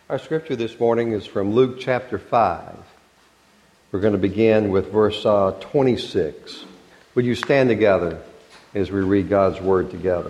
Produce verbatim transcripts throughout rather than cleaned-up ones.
Our scripture this morning is from Luke chapter five. We're going to begin with verse uh, twenty-six. Would you stand together as we read God's word together?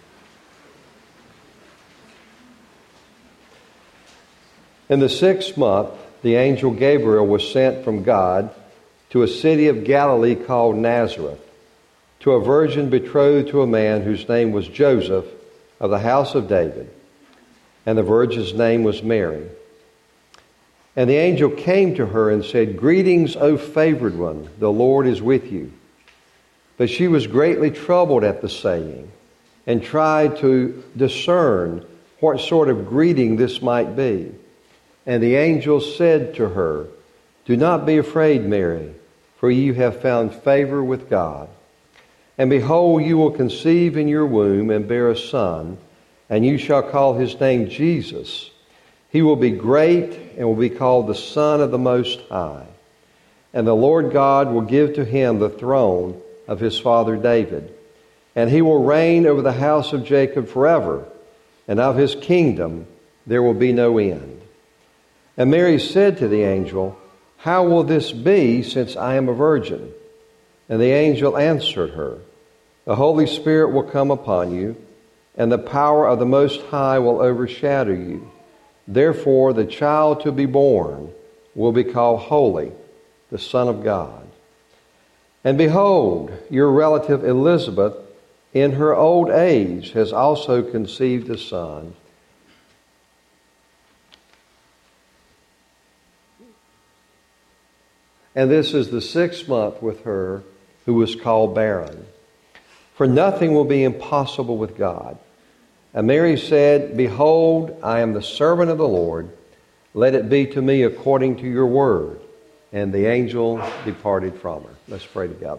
In the sixth month, the angel Gabriel was sent from God to a city of Galilee called Nazareth, to a virgin betrothed to a man whose name was Joseph of the house of David. And the virgin's name was Mary. And the angel came to her and said, "Greetings, O favored one, the Lord is with you." But she was greatly troubled at the saying, and tried to discern what sort of greeting this might be. And the angel said to her, "Do not be afraid, Mary, for you have found favor with God. And behold, you will conceive in your womb and bear a son, and you shall call his name Jesus. He will be great and will be called the Son of the Most High. And the Lord God will give to him the throne of his father David. And he will reign over the house of Jacob forever, and of his kingdom there will be no end." And Mary said to the angel, "How will this be, since I am a virgin?" And the angel answered her, "The Holy Spirit will come upon you, and the power of the Most High will overshadow you. Therefore, the child to be born will be called Holy, the Son of God. And behold, your relative Elizabeth, in her old age, has also conceived a son. And this is the sixth month with her who was called barren. For nothing will be impossible with God." And Mary said, "Behold, I am the servant of the Lord. Let it be to me according to your word." And the angel departed from her. Let's pray together.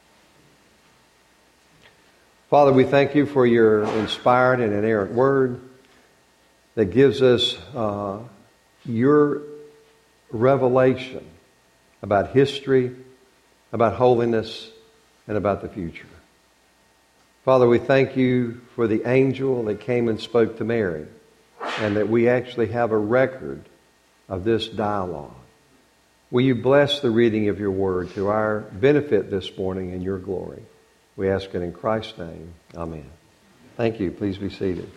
Father, we thank you for your inspired and inerrant word that gives us uh, your revelation about history, about holiness, and about the future. Father, we thank you for the angel that came and spoke to Mary, and that we actually have a record of this dialogue. Will you bless the reading of your word to our benefit this morning in your glory? We ask it in Christ's name. Amen. Thank you. Please be seated.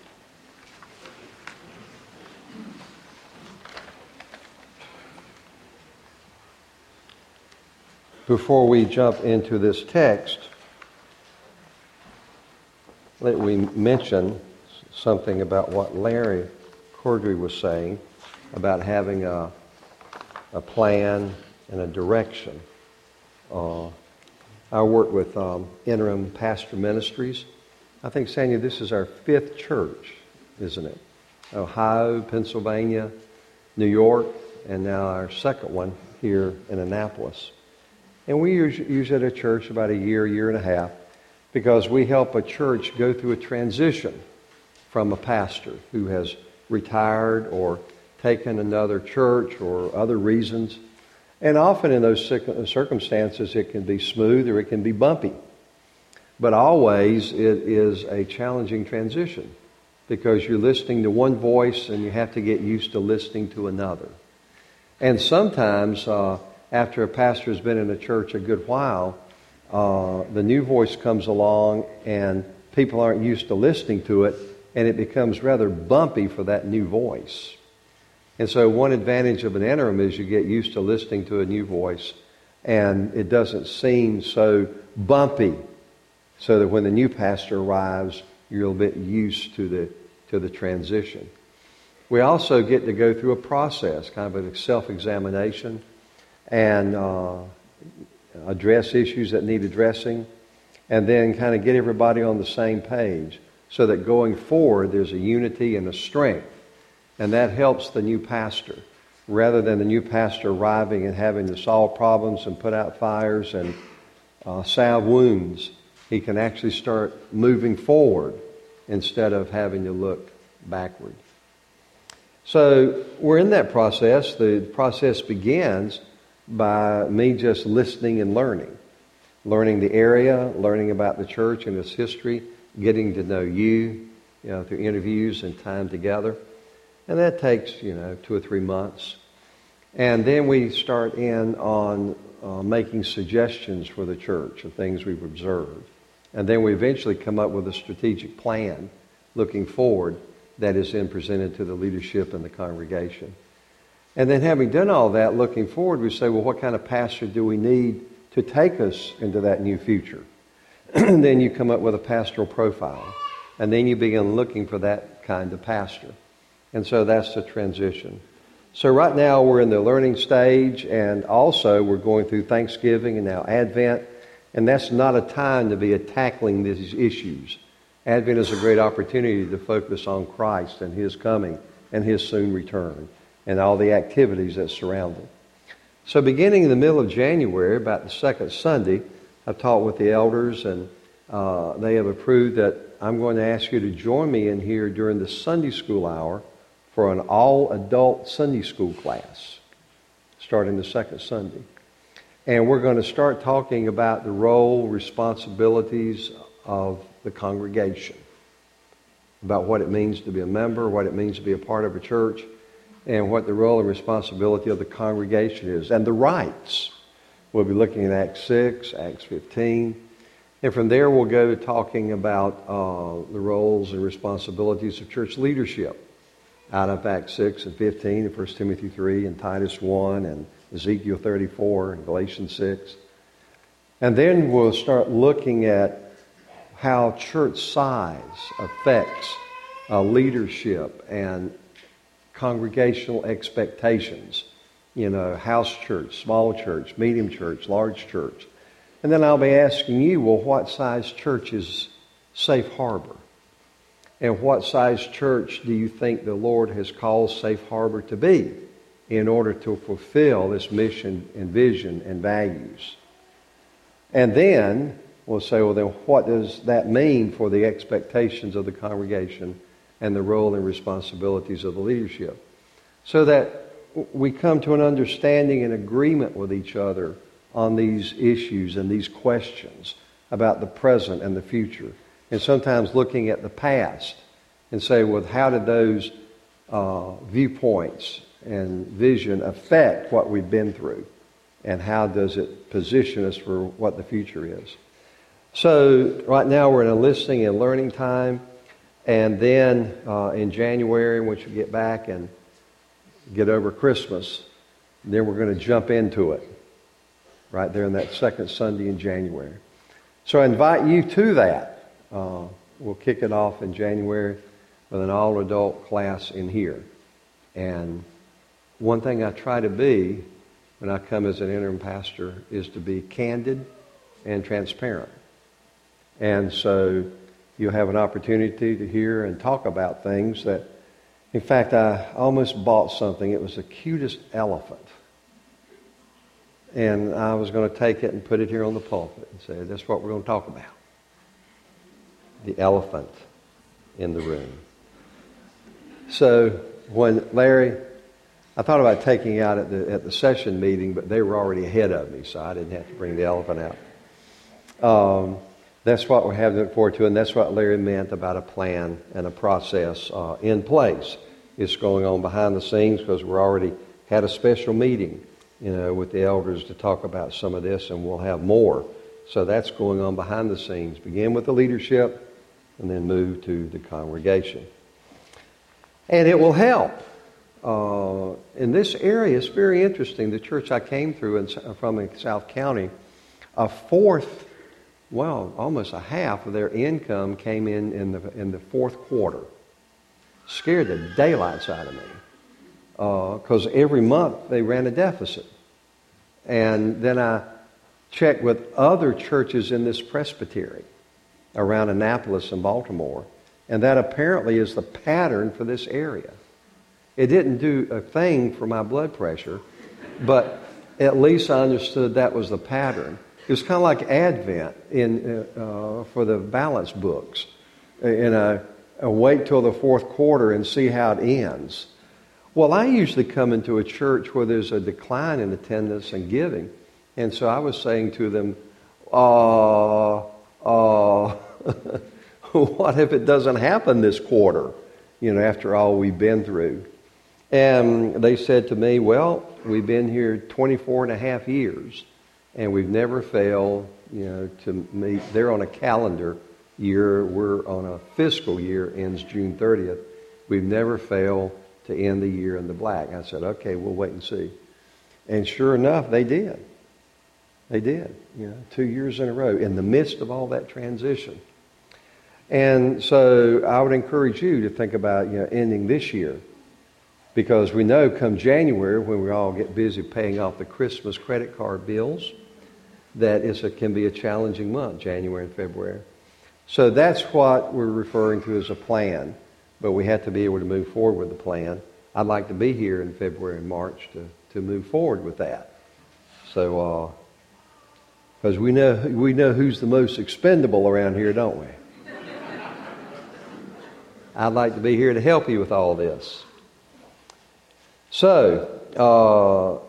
Before we jump into this text, let me mention something about what Larry Cordry was saying about having a, a plan and a direction. Uh, I work with um, Interim Pastor Ministries. I think, Sanya, this is our fifth church, isn't it? Ohio, Pennsylvania, New York, and now our second one here in Annapolis. And we usually at a church about a year, year and a half, because we help a church go through a transition from a pastor who has retired or taken another church or other reasons. And often in those circumstances it can be smooth or it can be bumpy. But always it is a challenging transition because you're listening to one voice and you have to get used to listening to another. And sometimes uh, after a pastor has been in a church a good while, Uh, the new voice comes along and people aren't used to listening to it, and it becomes rather bumpy for that new voice. And so one advantage of an interim is you get used to listening to a new voice, and it doesn't seem so bumpy, so that when the new pastor arrives, you're a bit used to the to the transition. We also get to go through a process, kind of a self-examination, and uh, address issues that need addressing, and then kind of get everybody on the same page so that going forward there's a unity and a strength. And that helps the new pastor. Rather than the new pastor arriving and having to solve problems and put out fires and uh, salve wounds, he can actually start moving forward instead of having to look backward. So we're in that process. The process begins by me just listening and learning. Learning the area, learning about the church and its history, getting to know you, you know, through interviews and time together. And that takes, you know, two or three months. And then we start in on uh, making suggestions for the church of things we've observed. And then we eventually come up with a strategic plan looking forward that is then presented to the leadership and the congregation. And then having done all that, looking forward, we say, well, what kind of pastor do we need to take us into that new future? And then you come up with a pastoral profile. And then you begin looking for that kind of pastor. And so that's the transition. So right now we're in the learning stage, and also we're going through Thanksgiving and now Advent. And that's not a time to be tackling these issues. Advent is a great opportunity to focus on Christ and His coming and His soon return and all the activities that surround it. So beginning in the middle of January, about the second Sunday, I've talked with the elders, and uh, they have approved that I'm going to ask you to join me in here during the Sunday school hour for an all-adult Sunday school class, starting the second Sunday. And we're going to start talking about the role, responsibilities of the congregation, about what it means to be a member, what it means to be a part of a church, and what the role and responsibility of the congregation is, and the rights. We'll be looking at Acts six, Acts fifteen, and from there we'll go to talking about uh, the roles and responsibilities of church leadership out of Acts six and fifteen, and First Timothy three, and Titus one, and Ezekiel thirty-four, and Galatians six. And then we'll start looking at how church size affects uh, leadership and congregational expectations. You know, house church, small church, medium church, large church. And then I'll be asking you, well, what size church is Safe Harbor? And what size church do you think the Lord has called Safe Harbor to be in order to fulfill this mission and vision and values? And then we'll say, well, then what does that mean for the expectations of the congregation and the role and responsibilities of the leadership? So that we come to an understanding and agreement with each other on these issues and these questions about the present and the future. And sometimes looking at the past and say, well, how did those uh, viewpoints and vision affect what we've been through? And how does it position us for what the future is? So right now we're in a listening and learning time. And then uh, in January, once we get back and get over Christmas, then we're going to jump into it right there in that second Sunday in January. So I invite you to that. Uh, we'll kick it off in January with an all-adult class in here. And one thing I try to be when I come as an interim pastor is to be candid and transparent. And so you'll have an opportunity to hear and talk about things that, in fact, I almost bought something. It was the cutest elephant. And I was going to take it and put it here on the pulpit and say, that's what we're going to talk about. The elephant in the room. So when Larry, I thought about taking it out at the, at the session meeting, but they were already ahead of me, so I didn't have to bring the elephant out. Um, that's what we're having to look forward to, and that's what Larry meant about a plan and a process uh, in place. It's going on behind the scenes because we're already had a special meeting, you know, with the elders to talk about some of this, and we'll have more. So that's going on behind the scenes. Begin with the leadership and then move to the congregation. And it will help. Uh, in this area, it's very interesting. The church I came through in, from in South County, a fourth, well, almost a half of their income came in in the, in the fourth quarter. Scared the daylights out of me. Because uh, every month they ran a deficit. And then I checked with other churches in this presbytery around Annapolis and Baltimore, and that apparently is the pattern for this area. It didn't do a thing for my blood pressure, but at least I understood that was the pattern. It was kind of like Advent in uh, for the balance books. And I, I wait till the fourth quarter and see how it ends. Well, I usually come into a church where there's a decline in attendance and giving. And so I was saying to them, uh, uh, what if it doesn't happen this quarter, you know, after all we've been through? And they said to me, well, we've been here twenty-four and a half years, and we've never failed, you know, to meet. They're on a calendar year. We're on a fiscal year, ends June thirtieth. We've never failed to end the year in the black. I said, okay, we'll wait and see. And sure enough, they did. They did, you know, two years in a row in the midst of all that transition. And so I would encourage you to think about, you know, ending this year, because we know come January, when we all get busy paying off the Christmas credit card bills, that is a, can be a challenging month, January and February. So that's what we're referring to as a plan, but we have to be able to move forward with the plan. I'd like to be here in February and March to, to move forward with that. So, because uh, we know we know who's the most expendable around here, don't we? I'd like to be here to help you with all this. So, uh,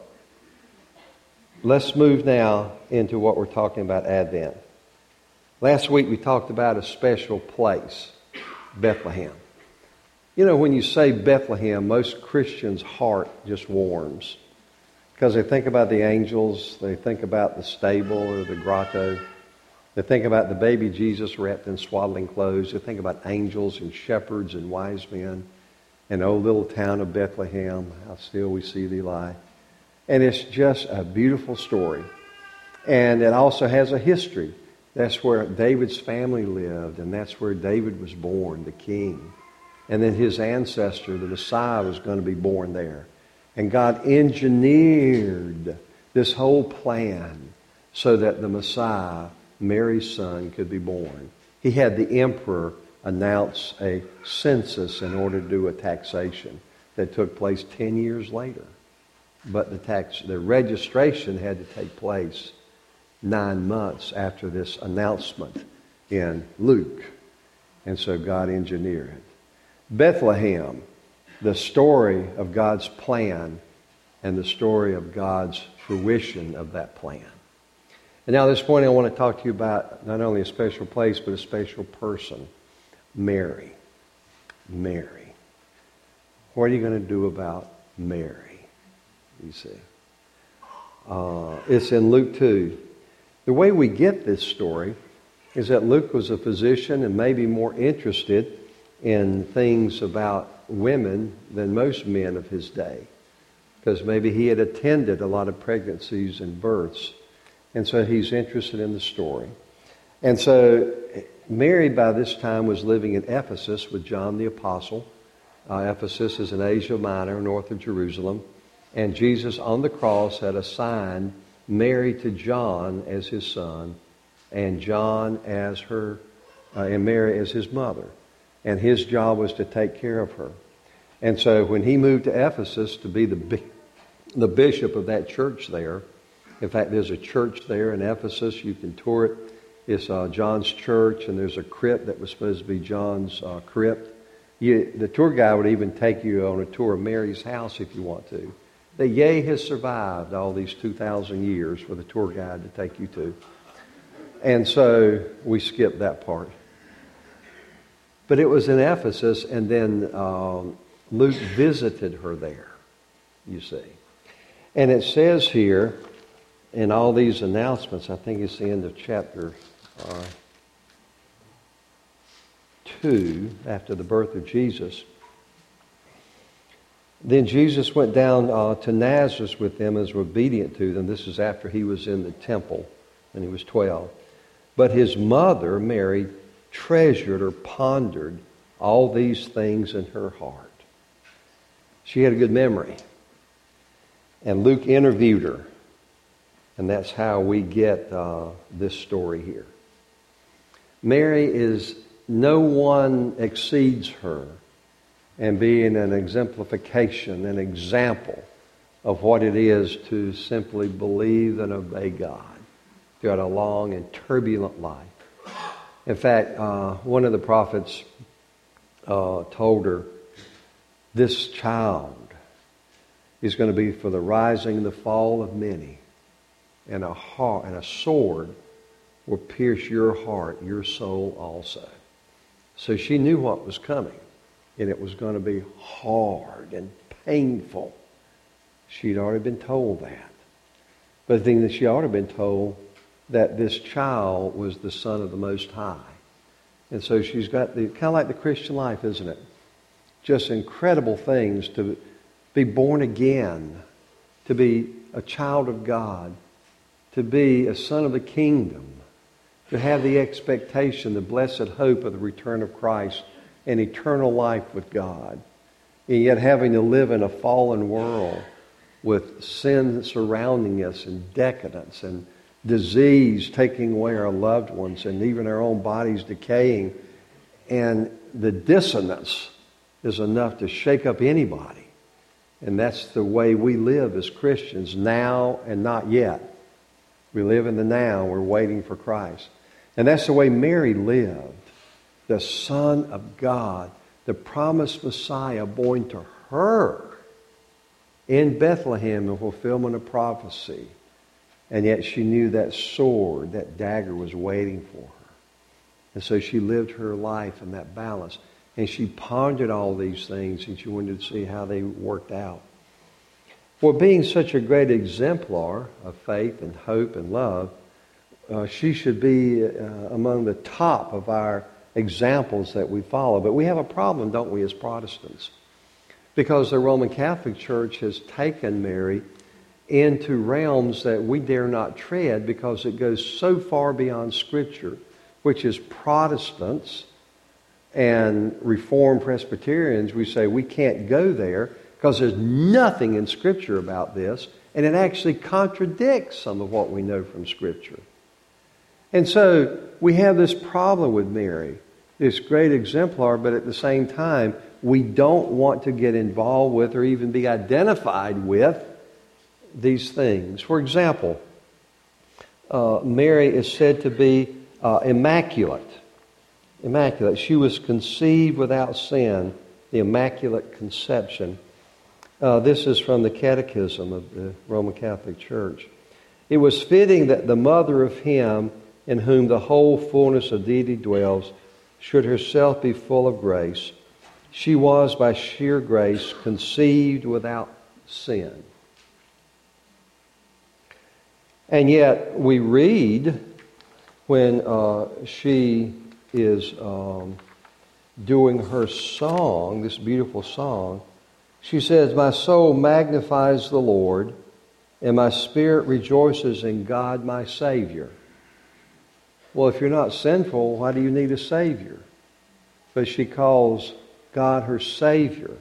let's move now into what we're talking about, Advent. Last week we talked about a special place, Bethlehem. You know, when you say Bethlehem, most Christians' heart just warms, because they think about the angels, they think about the stable or the grotto, they think about the baby Jesus wrapped in swaddling clothes, they think about angels and shepherds and wise men, and oh, little town of Bethlehem, how still we see thee lie. And it's just a beautiful story. And it also has a history. That's where David's family lived, and that's where David was born, the king. And then his ancestor, the Messiah, was going to be born there. And God engineered this whole plan so that the Messiah, Mary's son, could be born. He had the emperor announce a census in order to do a taxation that took place ten years later. But the tax, the registration had to take place nine months after this announcement in Luke. And so God engineered it. Bethlehem, the story of God's plan and the story of God's fruition of that plan. And now this morning I want to talk to you about not only a special place, but a special person, Mary. Mary. What are you going to do about Mary? You see. Uh, it's in Luke two. The way we get this story is that Luke was a physician and maybe more interested in things about women than most men of his day, because maybe he had attended a lot of pregnancies and births, and so he's interested in the story. And so Mary by this time was living in Ephesus with John the Apostle. Uh, Ephesus is in Asia Minor, north of Jerusalem, and Jesus on the cross had assigned Mary to John as his son, and John as her, uh, and Mary as his mother. And his job was to take care of her. And so when he moved to Ephesus to be the the bishop of that church there, in fact, there's a church there in Ephesus. You can tour it. It's uh, John's church, and there's a crypt that was supposed to be John's uh, crypt. You, the tour guide would even take you on a tour of Mary's house if you want to. The yay has survived all these two thousand years for the tour guide to take you to. And so we skipped that part. But it was in Ephesus, and then um, Luke visited her there, you see. And it says here, in all these announcements, I think it's the end of chapter uh, two, after the birth of Jesus. Then Jesus went down uh, to Nazareth with them and was obedient to them. This is after he was in the temple when he was twelve. But his mother, Mary, treasured or pondered all these things in her heart. She had a good memory. And Luke interviewed her. And that's how we get uh, this story here. Mary is, no one exceeds her in being an exemplification, an example of what it is to simply believe and obey God throughout a long and turbulent life. In fact, uh, one of the prophets uh, told her, this child is going to be for the rising and the fall of many, and a heart, and a sword will pierce your heart, your soul also. So she knew what was coming. and it was going to be hard and painful. She'd already been told that. But the thing that she ought to have been told, that this child was the Son of the Most High. And so she's got the, kind of like the Christian life, isn't it? Just incredible things to be born again, to be a child of God, to be a son of the kingdom, to have the expectation, the blessed hope of the return of Christ and eternal life with God. And yet having to live in a fallen world with sin surrounding us and decadence and disease taking away our loved ones and even our own bodies decaying. And the dissonance is enough to shake up anybody. And that's the way we live as Christians, now and not yet. We live in the now. We're waiting for Christ. And that's the way Mary lived. The Son of God, the promised Messiah born to her in Bethlehem in fulfillment of prophecy. And yet she knew that sword, that dagger was waiting for her. And so she lived her life in that balance. And she pondered all these things and she wanted to see how they worked out. Well, being such a great exemplar of faith and hope and love, uh, she should be uh, among the top of our examples that we follow. But we have a problem, don't we, as Protestants? Because the Roman Catholic Church has taken Mary into realms that we dare not tread because it goes so far beyond Scripture, which is Protestants and Reformed Presbyterians. We say we can't go there because there's nothing in Scripture about this, and it actually contradicts some of what we know from Scripture. And so we have this problem with Mary, this great exemplar, but at the same time, we don't want to get involved with or even be identified with these things. For example, uh, Mary is said to be uh, immaculate. Immaculate. She was conceived without sin, the Immaculate Conception. Uh, this is from the Catechism of the Roman Catholic Church. It was fitting that the mother of Him in whom the whole fullness of deity dwells should herself be full of grace. She was, by sheer grace, conceived without sin. And yet we read when uh, she is um, doing her song, this beautiful song, she says, "My soul magnifies the Lord, and my spirit rejoices in God my Savior." Well, if you're not sinful, why do you need a Savior? But she calls God her Savior.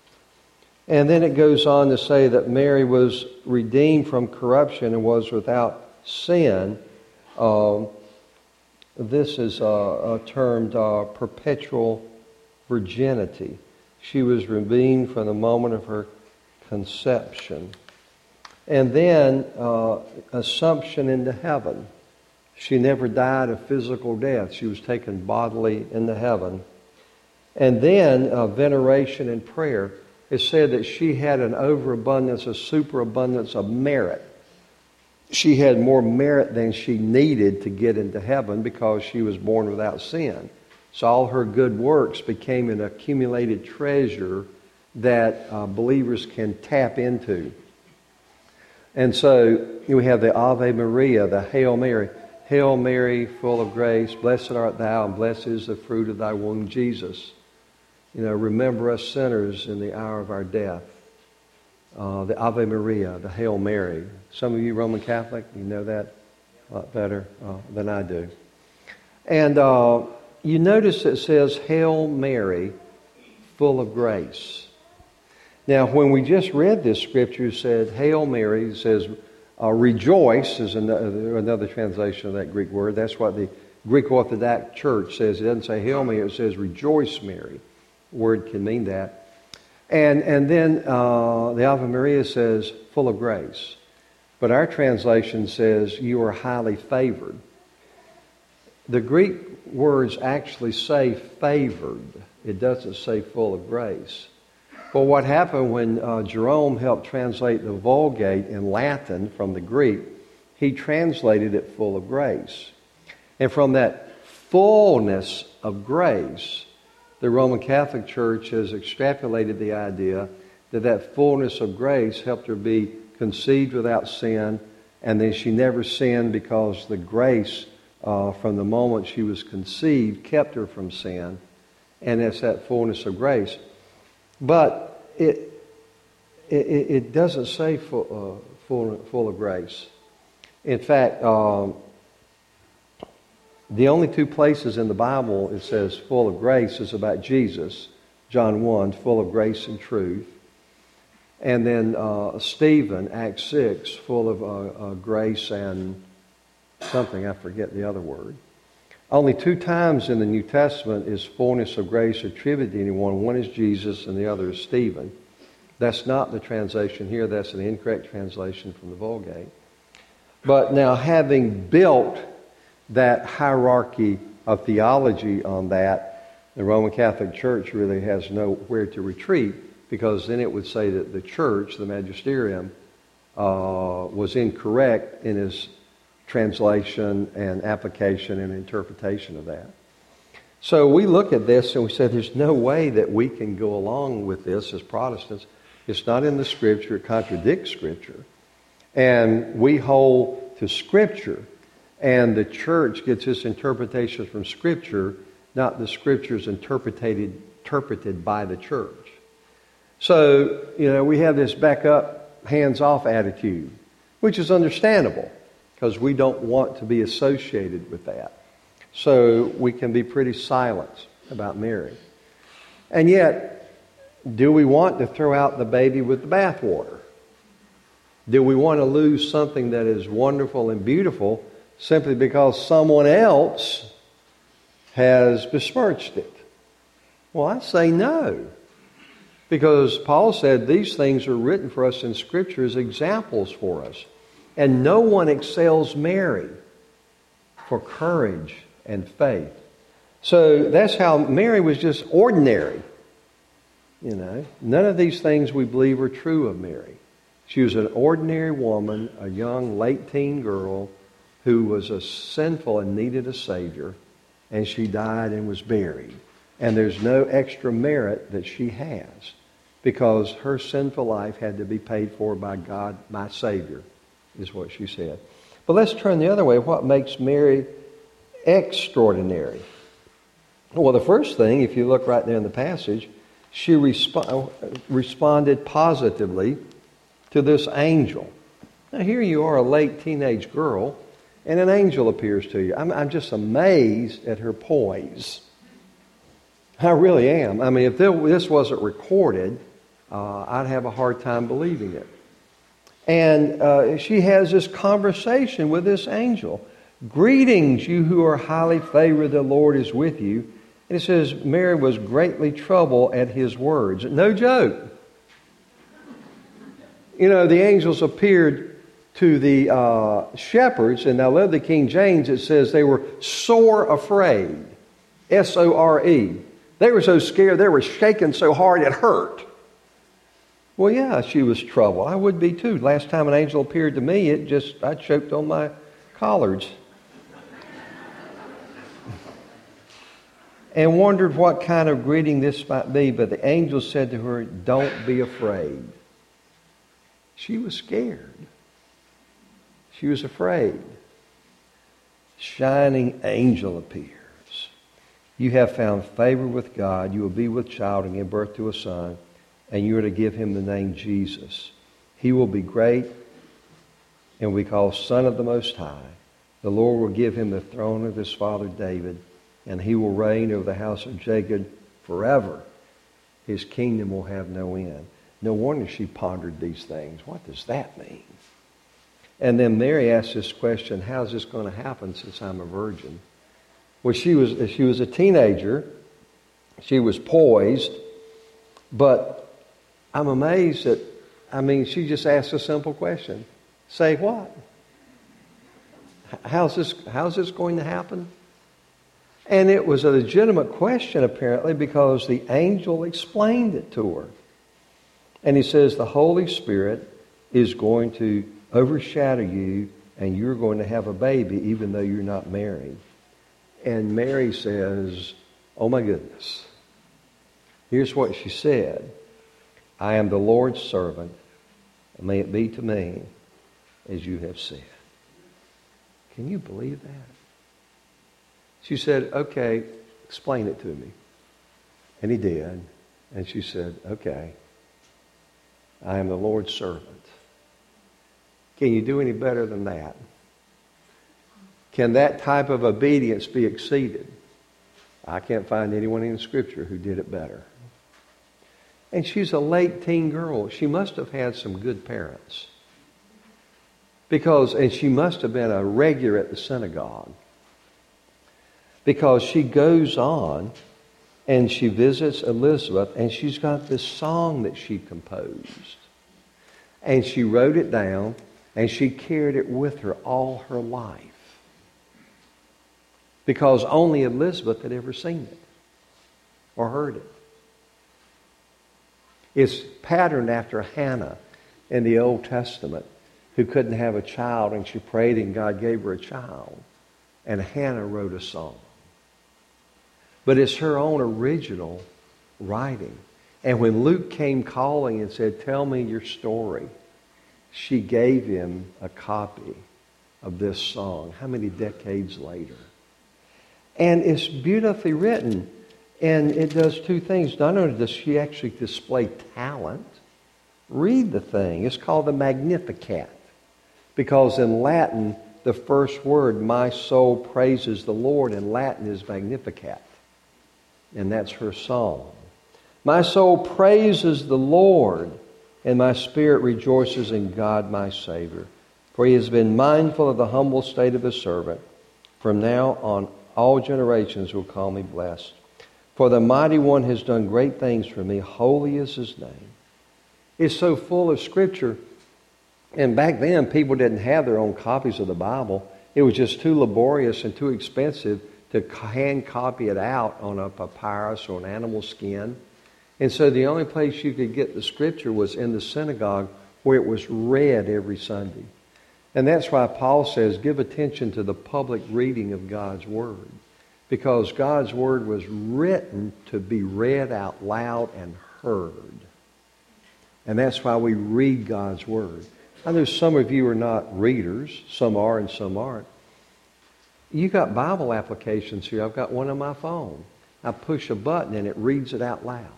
And then it goes on to say that Mary was redeemed from corruption and was without sin. Um, this is uh, uh, termed uh, perpetual virginity. She was redeemed from the moment of her conception. And then uh, assumption into heaven. She never died a physical death. She was taken bodily into heaven. And then uh, veneration and prayer. It's said that she had an overabundance, a superabundance of merit. She had more merit than she needed to get into heaven because she was born without sin. So all her good works became an accumulated treasure that uh, believers can tap into. And so we have the Ave Maria, the Hail Mary. Hail Mary, full of grace, blessed art thou, and blessed is the fruit of thy womb, Jesus. You know, remember us sinners in the hour of our death. Uh, the Ave Maria, the Hail Mary. Some of you Roman Catholic, you know that a lot better uh, than I do. And uh, you notice it says, Hail Mary, full of grace. Now, when we just read this scripture, it said, Hail Mary, it says, uh, rejoice is another, another translation of that Greek word. That's what the Greek Orthodox Church says. It doesn't say Hail Mary, it says Rejoice Mary. Word can mean that. And and then uh, the Ave Maria says, full of grace. But our translation says, you are highly favored. The Greek words actually say favored. It doesn't say full of grace. Well, what happened when uh, Jerome helped translate the Vulgate in Latin from the Greek, he translated it full of grace. And from that fullness of grace, the Roman Catholic Church has extrapolated the idea that that fullness of grace helped her be conceived without sin, and then she never sinned because the grace uh, from the moment she was conceived kept her from sin, and it's that fullness of grace. But it it, it doesn't say full, uh, full, full of grace. In fact, um, the only two places in the Bible it says full of grace is about Jesus. John one, full of grace and truth. And then uh, Stephen, Acts six, full of uh, uh, grace and something, I forget the other word. Only two times in the New Testament is fullness of grace attributed to anyone. One is Jesus and the other is Stephen. That's not the translation here. That's an incorrect translation from the Vulgate. But now, having built that hierarchy of theology on that, the Roman Catholic Church really has nowhere to retreat, because then it would say that the church, the magisterium, uh, was incorrect in its translation and application and interpretation of that. So we look at this and we say there's no way that we can go along with this as Protestants. It's not in the Scripture. It contradicts Scripture. And we hold to Scripture. And the church gets its interpretation from Scripture, not the Scriptures interpreted, interpreted by the church. So, you know, we have this back up, hands-off attitude, which is understandable because we don't want to be associated with that. So we can be pretty silent about Mary. And yet, do we want to throw out the baby with the bathwater? Do we want to lose something that is wonderful and beautiful simply because someone else has besmirched it? Well, I say no. Because Paul said these things are written for us in Scripture as examples for us. And no one excels Mary for courage and faith. So that's how Mary was just ordinary. You know, none of these things we believe are true of Mary. She was an ordinary woman, a young late teen girl who was a sinful and needed a Savior, and she died and was buried. And there's no extra merit that she has, because her sinful life had to be paid for by God, my Savior, is what she said. But let's turn the other way. What makes Mary extraordinary? Well, the first thing, if you look right there in the passage, she resp- responded positively to this angel. Now here you are, a late teenage girl, and an angel appears to you. I'm, I'm just amazed at her poise. I really am. I mean, if this wasn't recorded, uh, I'd have a hard time believing it. And uh, she has this conversation with this angel. Greetings, you who are highly favored, the Lord is with you. And it says, Mary was greatly troubled at his words. No joke. You know, the angels appeared to the uh, shepherds, and I love the King James, it says they were sore afraid. S O R E. They were so scared, they were shaking so hard it hurt. Well, yeah, she was troubled. I would be too. Last time an angel appeared to me, it just, I choked on my collards. And wondered what kind of greeting this might be. But the angel said to her, don't be afraid. She was scared. She was afraid. Shining angel appears. You have found favor with God. You will be with child and give birth to a son. And you are to give him the name Jesus. He will be great and will be called Son of the Most High. The Lord will give him the throne of his father David, and he will reign over the house of Jacob forever. His kingdom will have no end. No wonder she pondered these things. What does that mean? And then Mary asked this question, how's this going to happen since I'm a virgin? Well, she was, she was a teenager. She was poised. But I'm amazed that, I mean, she just asked a simple question. Say what? How's this, how's this going to happen? And it was a legitimate question, apparently, because the angel explained it to her. And he says the Holy Spirit is going to overshadow you, and you're going to have a baby even though you're not married. And Mary says, oh my goodness, Here's what she said. I am the Lord's servant, and may it be to me as you have said. Can you believe that? She said, okay, explain it to me. And he did. And she said, okay, I am the Lord's servant. Can you do any better than that? Can that type of obedience be exceeded? I can't find anyone in the Scripture who did it better. And she's a late teen girl. She must have had some good parents. Because, and she must have been a regular at the synagogue. Because she goes on and she visits Elizabeth, and she's got this song that she composed. And she wrote it down, and she carried it with her all her life. Because only Elizabeth had ever seen it or heard it. It's patterned after Hannah in the Old Testament, who couldn't have a child, and she prayed and God gave her a child. And Hannah wrote a song. But it's her own original writing. And when Luke came calling and said, tell me your story, she gave him a copy of this song. How many decades later? And it's beautifully written. And it does two things. Not only does she actually display talent, read the thing. It's called the Magnificat. Because in Latin, the first word, my soul praises the Lord, in Latin is Magnificat. And that's her song. My soul praises the Lord, and my spirit rejoices in God my Savior. For he has been mindful of the humble state of his servant. From now on, all generations will call me blessed. For the Mighty One has done great things for me. Holy is his name. It's so full of Scripture. And back then, people didn't have their own copies of the Bible. It was just too laborious and too expensive to hand copy it out on a papyrus or an animal skin. And so the only place you could get the Scripture was in the synagogue, where it was read every Sunday. And that's why Paul says, give attention to the public reading of God's Word. Because God's Word was written to be read out loud and heard. And that's why we read God's Word. I know some of you are not readers. Some are and some aren't. You got Bible applications here. I've got one on my phone. I push a button and it reads it out loud.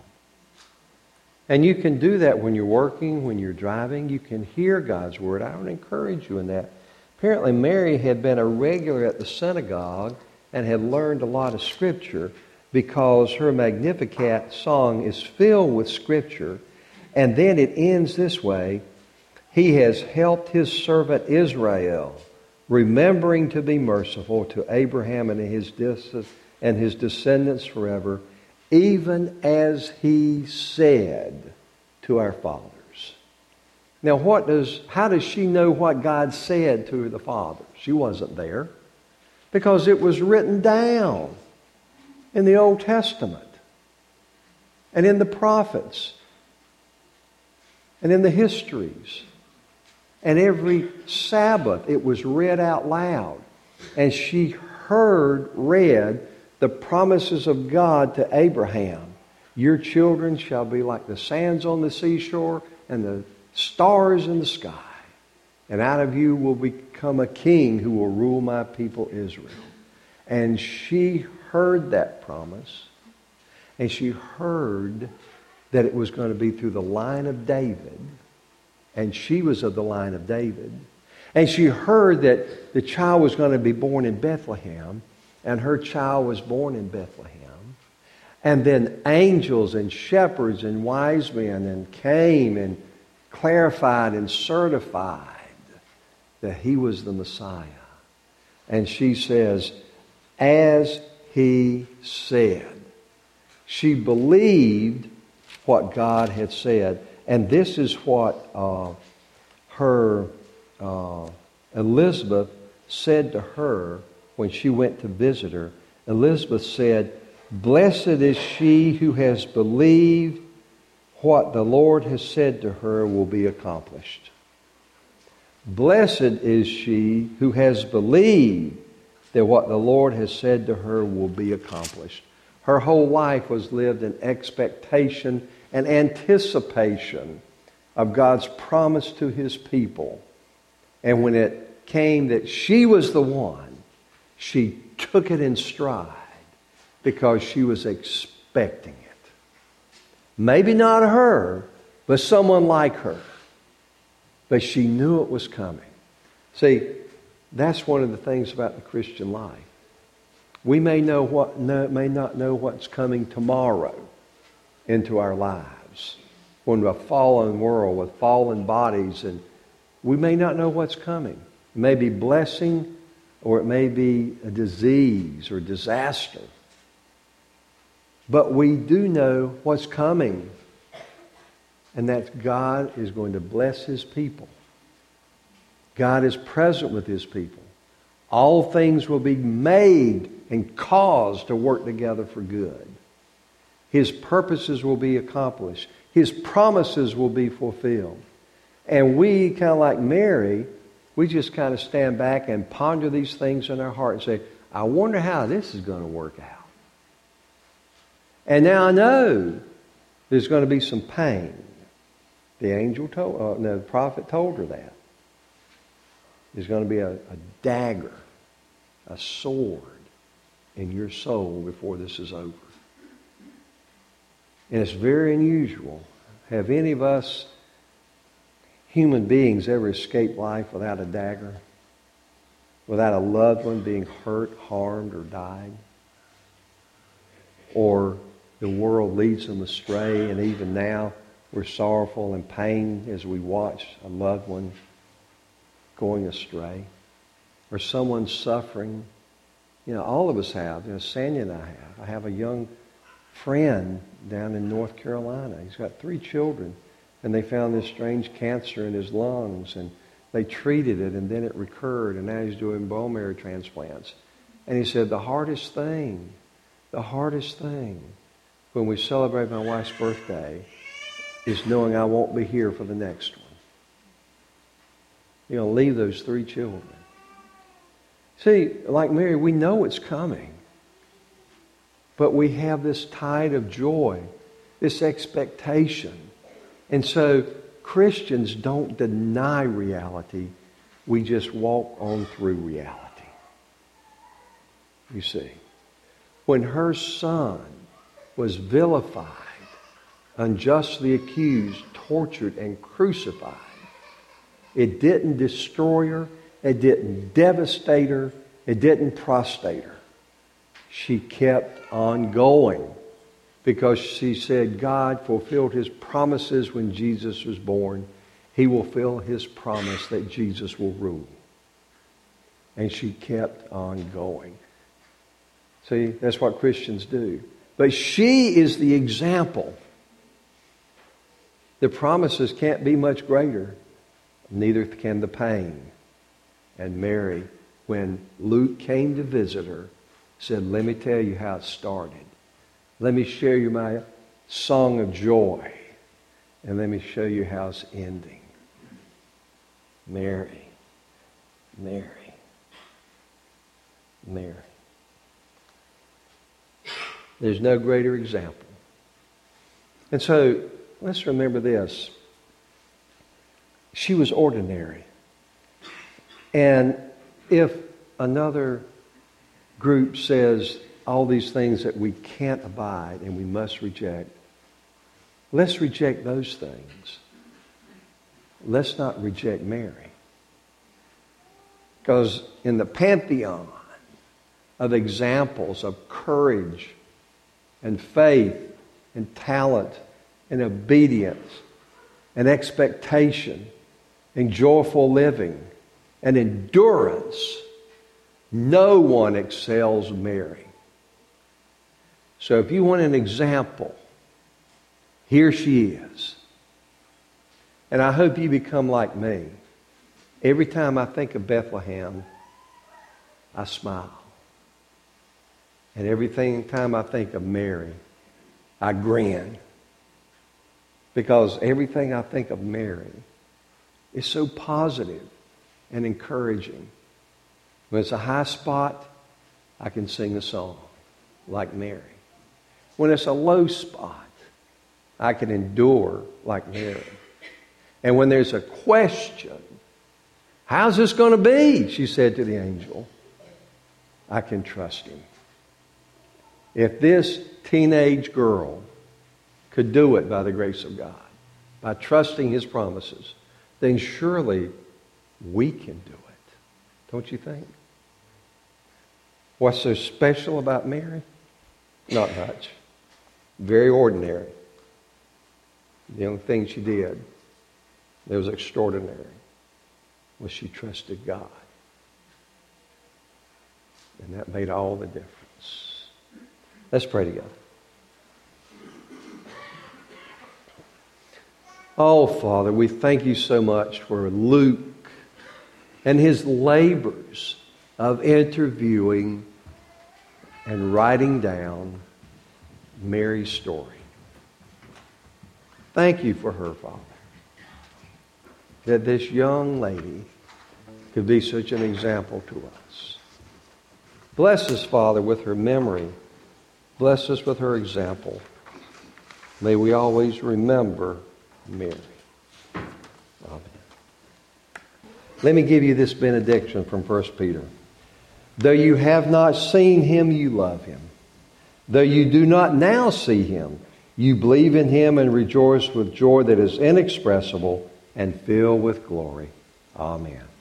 And you can do that when you're working, when you're driving. You can hear God's Word. I would encourage you in that. Apparently Mary had been a regular at the synagogue and had learned a lot of Scripture, because her Magnificat song is filled with Scripture. And then it ends this way. He has helped his servant Israel, remembering to be merciful to Abraham and his dis- and his descendants forever, even as he said to our fathers. Now, what does how does she know what God said to the fathers? She wasn't there. Because it was written down in the Old Testament and in the prophets and in the histories. And every Sabbath it was read out loud. And she heard read the promises of God to Abraham. Your children shall be like the sands on the seashore and the stars in the sky. And out of you will become a king who will rule my people Israel. And she heard that promise. And she heard that it was going to be through the line of David. And she was of the line of David. And she heard that the child was going to be born in Bethlehem. And her child was born in Bethlehem. And then angels and shepherds and wise men and came and clarified and certified that he was the Messiah. And she says, as he said. She believed what God had said. And this is what uh, her uh, Elizabeth said to her when she went to visit her. Elizabeth said, blessed is she who has believed what the Lord has said to her will be accomplished. Blessed is she who has believed that what the Lord has said to her will be accomplished. Her whole life was lived in expectation and anticipation of God's promise to His people. And when it came that she was the one, she took it in stride because she was expecting it. Maybe not her, but someone like her. But she knew it was coming. See, that's one of the things about the Christian life. We may know what no, may not know what's coming tomorrow into our lives. When a fallen world with fallen bodies, and we may not know what's coming. It may be blessing, or it may be a disease or disaster. But we do know what's coming, and that God is going to bless His people. God is present with His people. All things will be made and caused to work together for good. His purposes will be accomplished. His promises will be fulfilled. And we, kind of like Mary, we just kind of stand back and ponder these things in our heart and say, I wonder how this is going to work out. And now I know there's going to be some pain. The angel told, uh, no, the prophet told her that. There's going to be a, a dagger, a sword in your soul before this is over. And it's very unusual. Have any of us human beings ever escaped life without a dagger? Without a loved one being hurt, harmed, or died? Or the world leads them astray, and even now we're sorrowful and pain as we watch a loved one going astray, or someone suffering. You know, all of us have. You know, Sandy and I have. I have a young friend down in North Carolina. He's got three children, and they found this strange cancer in his lungs, and they treated it, and then it recurred, and now he's doing bone marrow transplants. And he said, the hardest thing, the hardest thing when we celebrate my wife's birthday is knowing I won't be here for the next one. You're going to leave those three children. See, like Mary, we know it's coming. But we have this tide of joy, this expectation. And so Christians don't deny reality. We just walk on through reality. You see, when her son was vilified, unjustly accused, tortured, and crucified, it didn't destroy her. It didn't devastate her. It didn't prostrate her. She kept on going because she said God fulfilled His promises when Jesus was born. He will fulfill His promise that Jesus will rule. And she kept on going. See, that's what Christians do. But she is the example. The promises can't be much greater. Neither can the pain. And Mary, when Luke came to visit her, said, let me tell you how it started. Let me share you my song of joy. And let me show you how it's ending. Mary, Mary, Mary. There's no greater example. And so, let's remember this. She was ordinary. And if another group says all these things that we can't abide and we must reject, let's reject those things. Let's not reject Mary. Because in the pantheon of examples of courage and faith and talent and obedience and expectation and joyful living and endurance, no one excels Mary. So if you want an example, here she is. And I hope you become like me. Every time I think of Bethlehem, I smile. And every time I think of Mary, I grin. Because everything I think of Mary is so positive and encouraging. When it's a high spot, I can sing a song like Mary. When it's a low spot, I can endure like Mary. And when there's a question, how's this going to be? She said to the angel, I can trust him. If this teenage girl could do it by the grace of God, by trusting his promises, then surely we can do it. Don't you think? What's so special about Mary? Not much. Very ordinary. The only thing she did that was extraordinary was she trusted God. And that made all the difference. Let's pray together. Oh, Father, we thank you so much for Luke and his labors of interviewing and writing down Mary's story. Thank you for her, Father, that this young lady could be such an example to us. Bless us, Father, with her memory. Bless us with her example. May we always remember Mary. Amen. Let me give you this benediction from First Peter. Though you have not seen him, you love him. Though you do not now see him, you believe in him and rejoice with joy that is inexpressible and filled with glory. Amen.